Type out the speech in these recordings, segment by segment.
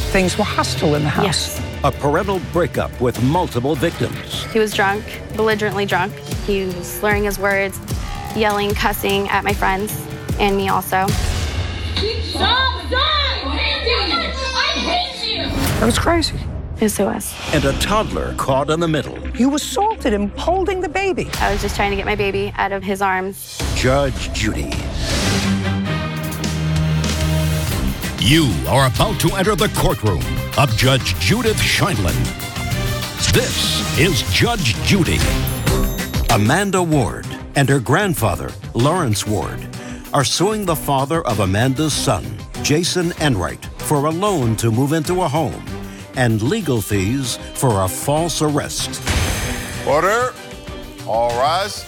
Things were hostile in the house. Yes. A parental breakup with multiple victims. He was drunk, belligerently drunk. He was slurring his words, yelling, cussing at my friends and me also. Stop! Randy! I hate you! That was crazy. Yes, it was. And a toddler caught in the middle. You assaulted him holding the baby. I was just trying to get my baby out of his arms. Judge Judy. You are about to enter the courtroom of Judge Judith Sheindlin. This is Judge Judy. Amanda Ward and her grandfather, Lawrence Ward, are suing the father of Amanda's son, Jason Enright, for a loan to move into a home and legal fees for a false arrest. Order. All rise.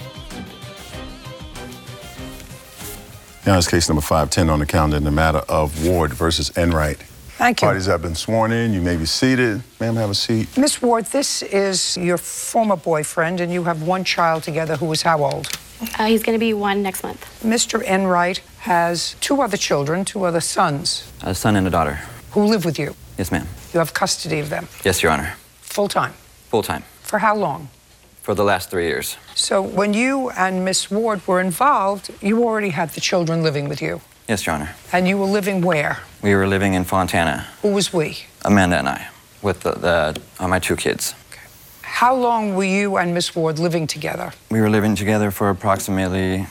Now it's case number 510 on the calendar in the matter of Ward versus Enright. Thank you. Parties have been sworn in. You may be seated. Ma'am, have a seat. Miss Ward, this is your former boyfriend, and you have one child together who is how old? He's going to be 1 next month. Mr. Enright has 2 other children, 2 other sons, A son and a daughter. who live with you. Yes, ma'am. You have custody of them, Yes, Your Honor. full-time. Full-time. For how long? For the last 3 years. So when you and Miss Ward were involved, you already had the children living with you. Yes, Your Honor. And you were living where? We were living in Fontana, Who was we? Amanda and I, with my 2 kids. How long were you and Miss Ward living together? We were living together for approximately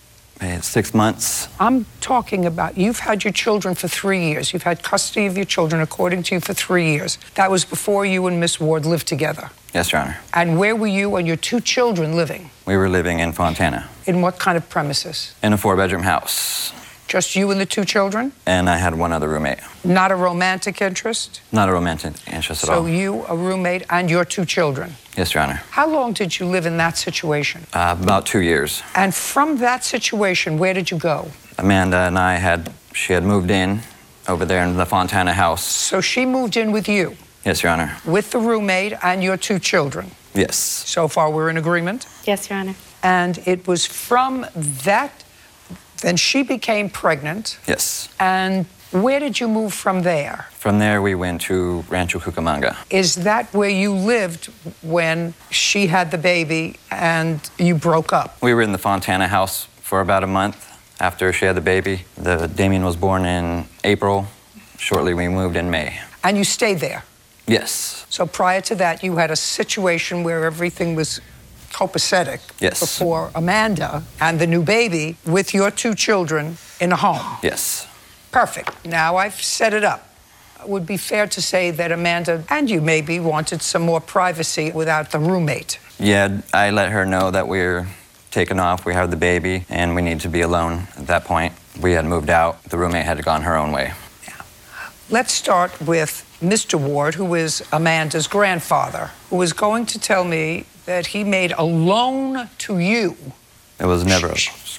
6 months. I'm talking about you've had your children for 3 years. You've had custody of your children, according to you, for 3 years. That was before you and Miss Ward lived together. Yes, Your Honor. And where were you and your 2 children living? We were living in Fontana, In what kind of premises? in a 4-bedroom house. Just you and the 2 children? And I had one other roommate. Not a romantic interest? Not a romantic interest at all. So you, a roommate, and your 2 children. Yes, Your Honor. How long did you live in that situation? About 2 years. And from that situation, where did you go? Amanda and I she had moved in over there in the Fontana house. So she moved in with you, Yes, Your Honor. with the roommate and your 2 children. Yes. So far, we're in agreement? Yes, Your Honor. And it was from that, then she became pregnant. Yes. And where did you move from there? From there, we went to Rancho Cucamonga. Is that where you lived when she had the baby and you broke up? We were in the Fontana house for about a month after she had the baby. Damien was born in April. Shortly, we moved in May. And you stayed there? Yes. So prior to that, you had a situation where everything was copacetic. Yes. Before Amanda and the new baby with your 2 children in a home. Yes. Perfect. Now I've set it up. It would be fair to say that Amanda and you maybe wanted some more privacy without the roommate. Yeah, I let her know that we're taking off, we have the baby, and we need to be alone at that point. We had moved out. The roommate had gone her own way. Yeah. Let's start with Mr. Ward, who is Amanda's grandfather, who is going to tell me that he made a loan to you. It was never...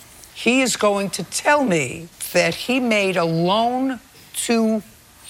He is going to tell me that he made a loan to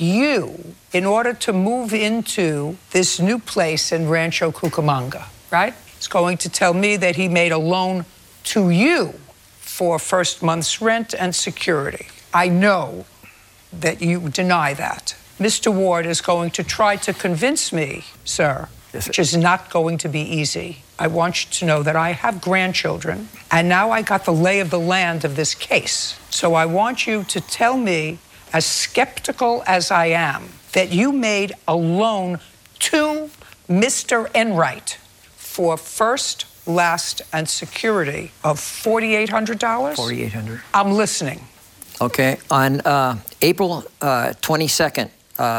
you in order to move into this new place in Rancho Cucamonga, right? He's going to tell me that he made a loan to you for first month's rent and security. I know that you deny that. Mr. Ward is going to try to convince me, sir, which is not going to be easy. I want you to know that I have grandchildren, and now I got the lay of the land of this case. So I want you to tell me, as skeptical as I am, that you made a loan to Mr. Enright for first, last, and security of $4,800? $4,800. I'm listening. Okay. On April 22nd,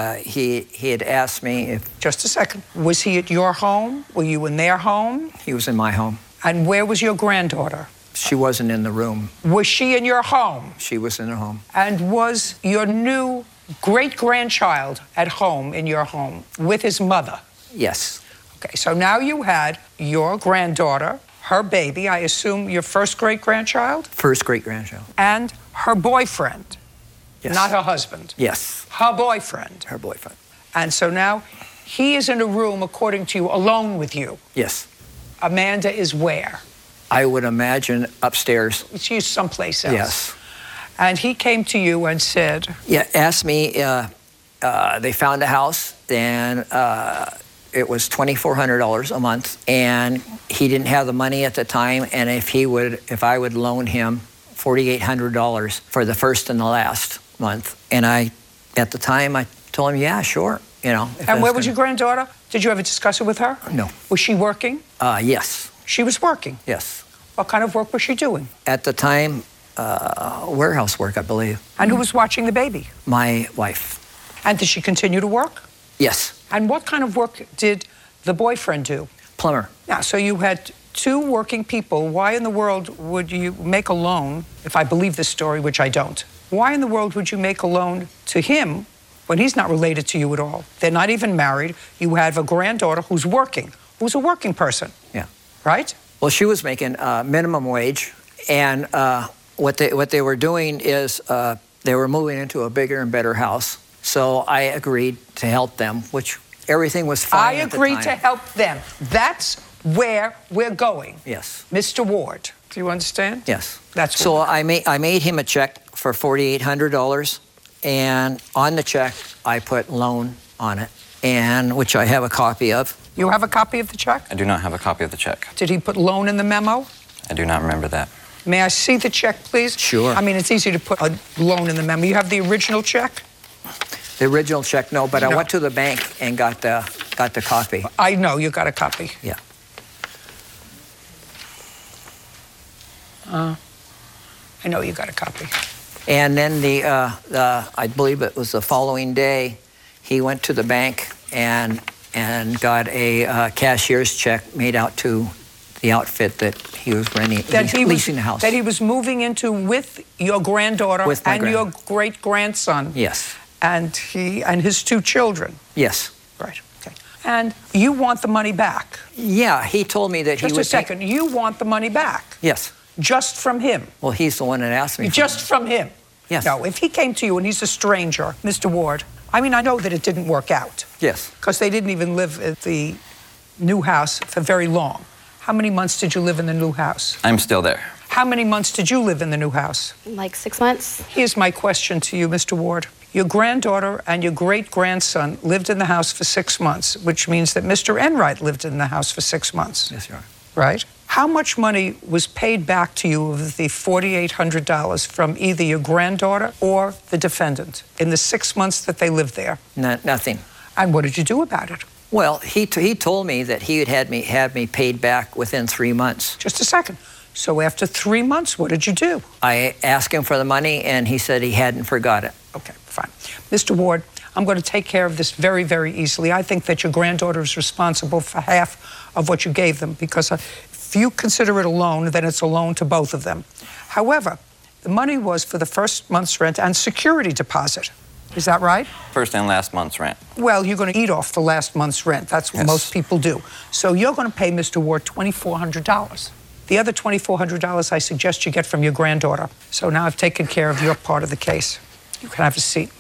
he had asked me if... Just a second. Was he at your home? Were you in their home? He was in my home. And where was your granddaughter? She wasn't in the room. Was she in your home? She was in her home. And was your new great-grandchild at home, in your home, with his mother? Yes. Okay, so now you had your granddaughter, her baby, I assume your first great-grandchild? First great-grandchild. And her boyfriend. Yes. Not her husband. Yes. Her boyfriend. Her boyfriend. And so now he is in a room, according to you, alone with you. Yes. Amanda is where? I would imagine upstairs. She's someplace else. Yes. And he came to you and said... Yeah, asked me they found a house, and it was $2,400 a month, and he didn't have the money at the time, and if I would loan him $4,800 for the first and the last month. And at the time, I told him, yeah, sure. You know. And where was your granddaughter? Did you ever discuss it with her? No. Was she working? Yes. She was working? Yes. What kind of work was she doing? At the time, warehouse work, I believe. And who was watching the baby? My wife. And did she continue to work? Yes. And what kind of work did the boyfriend do? Plumber. Now, so you had two working people. Why in the world would you make a loan, if I believe this story, which I don't? Why in the world would you make a loan to him when he's not related to you at all? They're not even married. You have a granddaughter who's working, who's a working person. Yeah. Right? Well, she was making minimum wage, and what they were doing is they were moving into a bigger and better house. So I agreed to help them, which everything was fine I at the agreed time. to help them. That's where we're going. Yes. Mr. Ward, do you understand? Yes. That's so what I made him a check for $4,800, and on the check I put loan on it, and which I have a copy of. You have a copy of the check? I do not have a copy of the check. Did he put loan in the memo? I do not remember that. May I see the check, please? Sure. I mean, it's easy to put a loan in the memo. You have the original check? The original check, no, but I No. went to the bank and got the copy. I know you got a copy. Yeah. I know you got a copy. And then I believe it was the following day, he went to the bank and got a cashier's check made out to the outfit that he was leasing the house. That he was moving into with your granddaughter With my and your great-grandson. Yes. And his two children. Yes. Right. Okay. And you want the money back. Yeah, he told me that Just he would a second. You want the money back. Yes. Just from him. Well, he's the one that asked me. Just from him. Yes. No, if he came to you and he's a stranger, Mr. Ward, I mean, I know that it didn't work out. Yes. Because they didn't even live at the new house for very long. How many months did you live in the new house? I'm still there. How many months did you live in the new house? Like 6 months. Here's my question to you, Mr. Ward. Your granddaughter and your great-grandson lived in the house for 6 months, which means that Mr. Enright lived in the house for 6 months. Yes, Your Honor. Right? How much money was paid back to you of the $4,800 from either your granddaughter or the defendant in the 6 months that they lived there? Nothing. And what did you do about it? Well, he told me that he would have me paid back within 3 months. Just a second. So after 3 months, what did you do? I asked him for the money, and he said he hadn't forgot it. Okay, fine. Mr. Ward, I'm going to take care of this very, very easily. I think that your granddaughter is responsible for half of what you gave them, because if you consider it a loan, then it's a loan to both of them. However, the money was for the first month's rent and security deposit. Is that right? First and last month's rent. Well, you're going to eat off the last month's rent. That's what Yes. most people do. So you're going to pay Mr. Ward $2,400. The other $2,400 I suggest you get from your granddaughter. So now I've taken care of your part of the case. You can have a seat.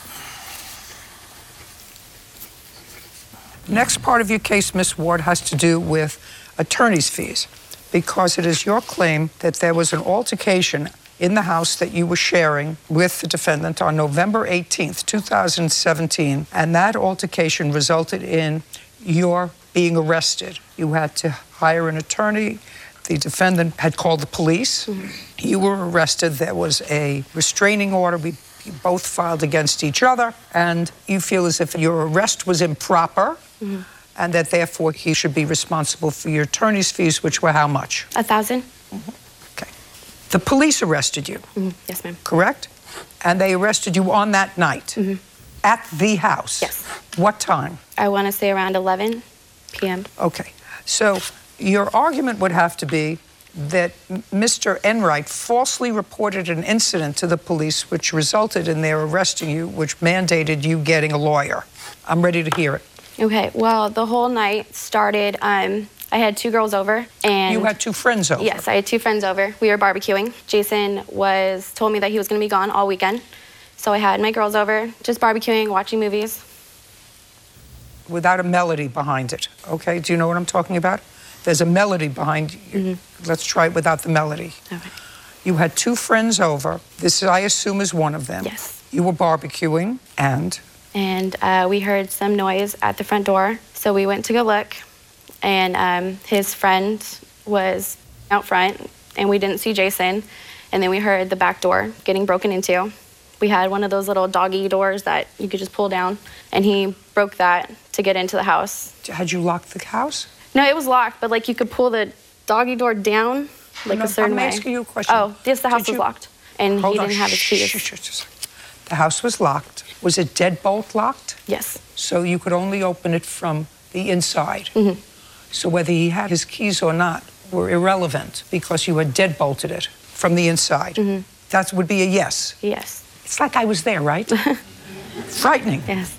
The next part of your case, Miss Ward, has to do with attorney's fees, because it is your claim that there was an altercation in the house that you were sharing with the defendant on November 18th, 2017, and that altercation resulted in your being arrested. You had to hire an attorney. The defendant had called the police. Mm-hmm. You were arrested. There was a restraining order. We both filed against each other, and you feel as if your arrest was improper, mm-hmm. and that therefore he should be responsible for your attorney's fees, which were how much? $1,000. Mm-hmm. Okay. The police arrested you. Mm-hmm. Yes, ma'am. Correct? And they arrested you on that night at the house. Yes. What time? I want to say around 11 p.m. Okay. So your argument would have to be that Mr. Enright falsely reported an incident to the police which resulted in their arresting you, which mandated you getting a lawyer. I'm ready to hear it. Okay, well, the whole night started, I had 2 girls over, and... You had 2 friends over? Yes, I had 2 friends over. We were barbecuing. Jason told me that he was going to be gone all weekend. So I had my girls over, just barbecuing, watching movies. Without a melody behind it, okay? Do you know what I'm talking about? There's a melody behind you. Let's try it without the melody. Okay. You had 2 friends over. This, I assume, is one of them. Yes. You were barbecuing, and and we heard some noise at the front door. So we went to go look, and his friend was out front, and we didn't see Jason. And then we heard the back door getting broken into. We had one of those little doggy doors that you could just pull down, and he broke that to get into the house. Had you locked the house? No, it was locked, but like you could pull the doggy door down like a certain way. I'm asking you a question. Oh, yes, the house was locked, and he didn't have his keys. Shh. The house was locked. Was it deadbolt locked? Yes. So you could only open it from the inside. Mm-hmm. So whether he had his keys or not were irrelevant because you had deadbolted it from the inside. Mm-hmm. That would be a yes. Yes. It's like I was there, right? Frightening. Yes.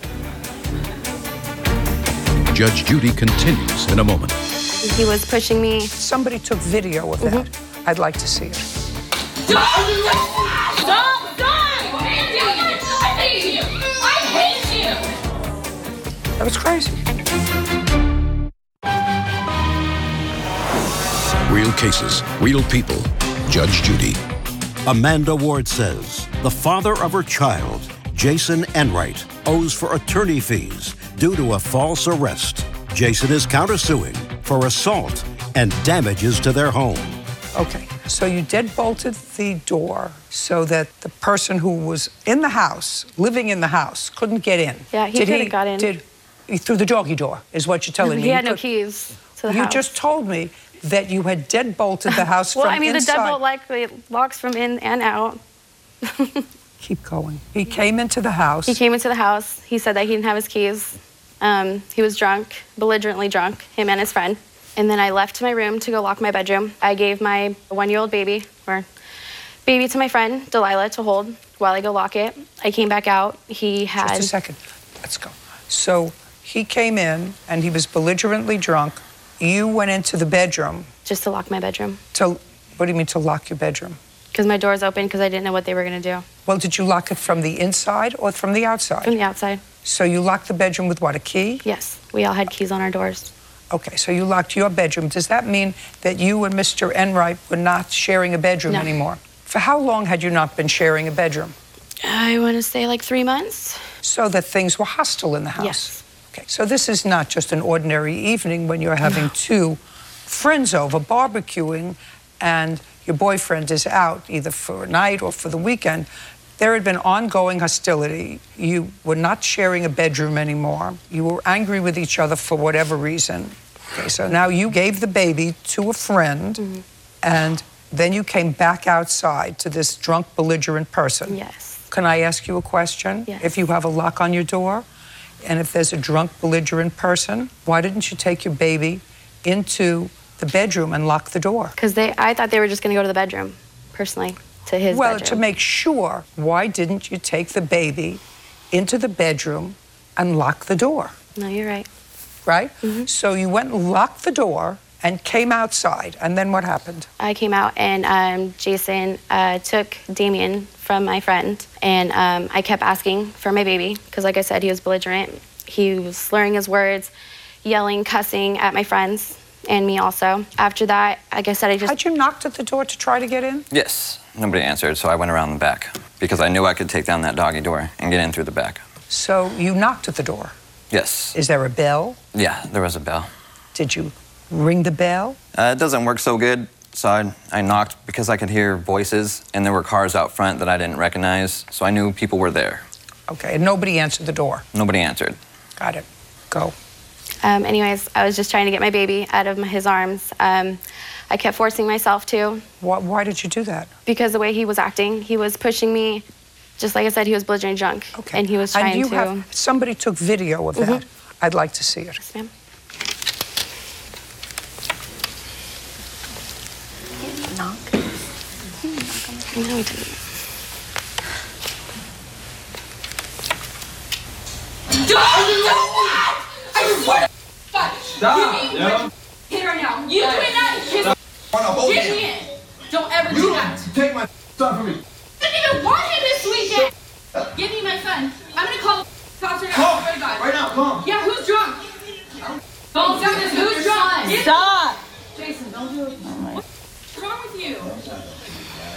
Judge Judy continues in a moment. He was pushing me. Somebody took video of that. I'd like to see it. Stop! Andy! I hate you! I hate you! That was crazy. Real cases, real people. Judge Judy. Amanda Ward says the father of her child, Jason Enright, owes for attorney fees due to a false arrest. Jason is countersuing for assault and damages to their home. Okay, so you deadbolted the door so that the person who was in the house, living in the house, couldn't get in. Yeah, he could have got in. Through the doggy door, is what you're telling me. He had no keys to the house. You just told me that you had deadbolted the house well, from I mean, inside. the deadbolt locks from in and out. Keep going. He came into the house. He came into the house. He said that he didn't have his keys. He was drunk, belligerently drunk, him and his friend. And then I left to my room to go lock my bedroom. I gave my 1-year-old baby to my friend, Delilah, to hold while I go lock it. I came back out. He had... Just a second. Let's go. So he came in, and he was belligerently drunk. You went into the bedroom. Just to lock my bedroom. What do you mean to lock your bedroom? Because my door's open because I didn't know what they were going to do. Well, did you lock it from the inside or from the outside? From the outside. So you locked the bedroom with what, a key? Yes. We all had keys on our doors. Okay, so you locked your bedroom. Does that mean that you and Mr. Enright were not sharing a bedroom anymore? For how long had you not been sharing a bedroom? I want to say like 3 months. So that things were hostile in the house? Yes. Okay, so this is not just an ordinary evening when you're having two friends over barbecuing and your boyfriend is out either for a night or for the weekend. There had been ongoing hostility. You were not sharing a bedroom anymore. You were angry with each other for whatever reason. Okay, so now you gave the baby to a friend, and then you came back outside to this drunk, belligerent person. Yes. Can I ask you a question? Yes. If you have a lock on your door, and if there's a drunk, belligerent person, why didn't you take your baby into the bedroom and lock the door? Because I thought they were just going to go to the bedroom, personally, to his bedroom. Well, to make sure, why didn't you take the baby into the bedroom and lock the door? No, you're right. Right? So you went and locked the door and came outside, and then what happened? I came out, and Jason took Damien from my friend, and I kept asking for my baby, because like I said, he was belligerent. He was slurring his words, yelling, cussing at my friends, and me also. After that, like I said, Had you knocked at the door to try to get in? Yes. Nobody answered, so I went around the back because I knew I could take down that doggy door and get in through the back. So you knocked at the door? Yes. Is there a bell? Yeah, there was a bell. Did you ring the bell? It doesn't work so good, so I knocked because I could hear voices, and there were cars out front that I didn't recognize, so I knew people were there. Okay, and nobody answered the door? Nobody answered. Got it. Go. Anyways, I was just trying to get my baby out of his arms. I kept forcing myself to. Why did you do that? Because the way he was acting, he was pushing me. Just like I said, he was belligerent drunk. Okay. And he was trying to... Somebody took video of that. I'd like to see it. Yes, ma'am. Knock. No, he didn't. Stop! Hit her now. You cannot kiss Get me in. Don't ever do that. Take my son from me. I didn't even want him this weekend. Give me my son. I'm gonna call the cops right now. Come. Swear to God. Right now, come. Yeah, who's drunk? Don't do this. Who's drunk? Stop. Jason, don't do it. What's wrong with you?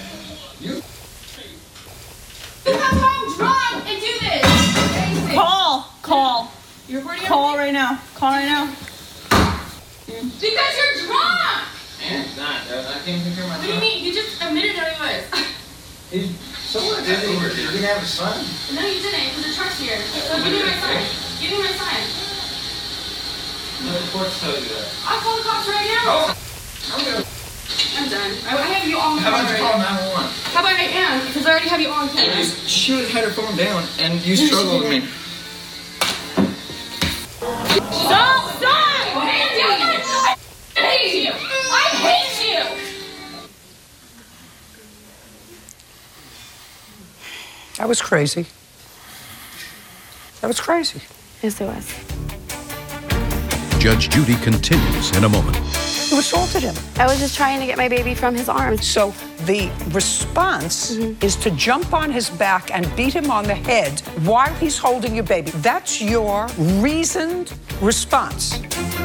You come home drunk and do this. Jason. Call You recording? Call right now. Call right now. Because you're drunk! Man, it's not. I can't take care of my What do you mean? You just admitted that he was. So what? Did he have a son? No, you didn't, because the truck's here. So give me my sign. Give me my sign. No, the courts tell you that. I'll call the cops right now. I'm done. I have you on How about you camera. call 911? How about I am? Because I already have you on camera. She had her phone down, and you struggled with me. Stop! Stop! I hate you! I hate you! That was crazy. That was crazy. Yes, it was. Judge Judy continues in a moment. You assaulted him. I was just trying to get my baby from his arms. So the response is to jump on his back and beat him on the head while he's holding your baby. That's your reasoned response.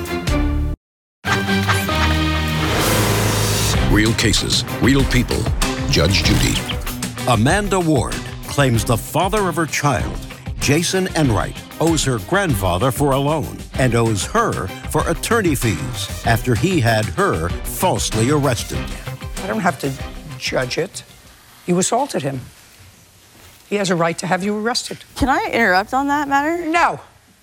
Real cases, real people. Judge Judy. Amanda Ward claims the father of her child, Jason Enright, owes her grandfather for a loan and owes her for attorney fees after he had her falsely arrested. I don't have to judge it. You assaulted him. He has a right to have you arrested. Can I interrupt on that matter? No.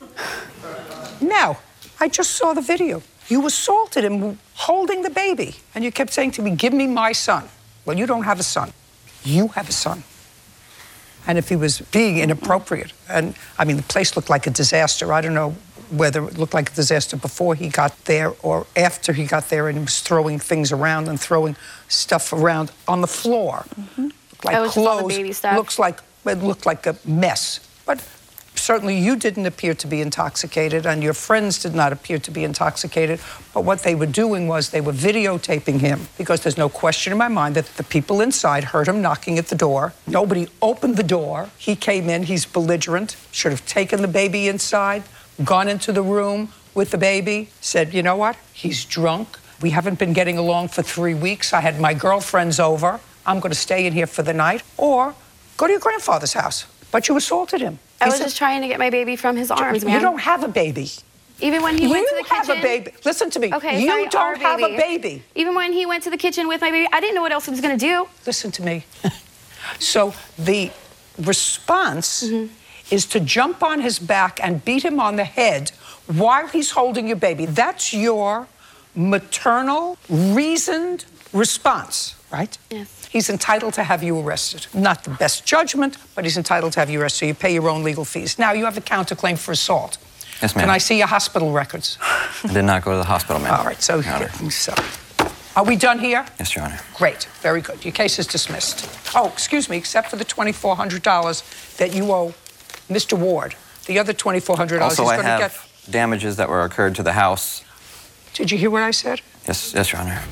No. I just saw the video. You assaulted him holding the baby. And you kept saying to me, give me my son. Well, you don't have a son. You have a son. And if he was being inappropriate, and I mean, the place looked like a disaster. I don't know whether it looked like a disaster before he got there or after he got there and he was throwing things around and throwing stuff around on the floor. Looked like I was just all the clothes. baby stuff. It looked like a mess. But certainly you didn't appear to be intoxicated and your friends did not appear to be intoxicated. But what they were doing was they were videotaping him because there's no question in my mind that the people inside heard him knocking at the door. Nobody opened the door. He came in. He's belligerent. Should have taken the baby inside, gone into the room with the baby, said, you know what? He's drunk. We haven't been getting along for 3 weeks. I had my girlfriends over. I'm going to stay in here for the night. Or go to your grandfather's house. But you assaulted him. I was just trying to get my baby from his arms, man. You don't have a baby. Even when he went to the kitchen. You have a baby. Listen to me. Okay, you sorry, don't have a baby. Even when he went to the kitchen with my baby, I didn't know what else he was going to do. Listen to me. So the response is to jump on his back and beat him on the head while he's holding your baby. That's your maternal, reasoned response, right? Yes. He's entitled to have you arrested. Not the best judgment, but he's entitled to have you arrested. So you pay your own legal fees. Now, you have a counterclaim for assault. Yes, ma'am. Can I see your hospital records? I did not go to the hospital, ma'am. All right, so, Your Honor. Are we done here? Yes, Your Honor. Great, very good. Your case is dismissed. Oh, excuse me, except for the $2,400 that you owe Mr. Ward. The other $2,400 Also, he's I going to have get. damages that were occurred to the house. Did you hear what I said? Yes, Your Honor.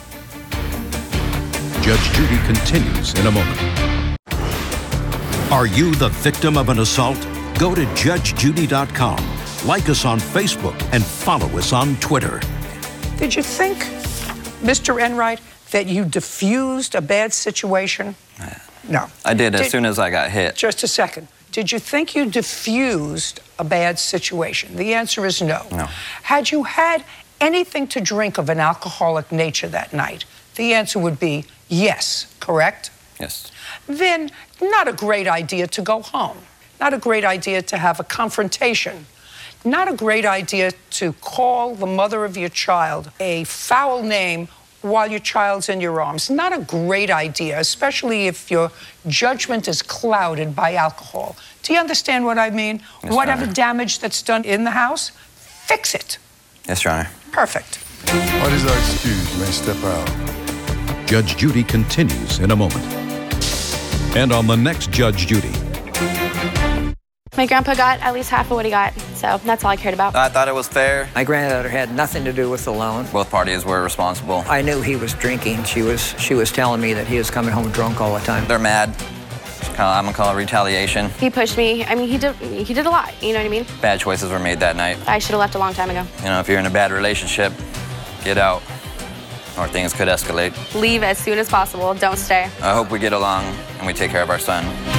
Judge Judy continues in a moment. Are you the victim of an assault? Go to judgejudy.com, like us on Facebook, and follow us on Twitter. Did you think, Mr. Enright, that you diffused a bad situation? No. I did as soon as I got hit. Just a second. Did you think you diffused a bad situation? The answer is no. No. Had you had anything to drink of an alcoholic nature that night? The answer would be yes, correct? Yes. Then not a great idea to go home. Not a great idea to have a confrontation. Not a great idea to call the mother of your child a foul name while your child's in your arms. Not a great idea, especially if your judgment is clouded by alcohol. Do you understand what I mean? Yes, Whatever Your Honor. damage that's done in the house, fix it. Yes, Your Honor. Perfect. What is our excuse? You may step out. Judge Judy continues in a moment. And on the next Judge Judy. My grandpa got at least half of what he got, so that's all I cared about. I thought it was fair. My granddaughter had nothing to do with the loan. Both parties were responsible. I knew he was drinking. She was telling me that he was coming home drunk all the time. They're mad. I'm gonna call it retaliation. He pushed me. I mean, he did a lot, you know what I mean? Bad choices were made that night. I should have left a long time ago. You know, if you're in a bad relationship, get out, or things could escalate. Leave as soon as possible. Don't stay. I hope we get along and we take care of our son.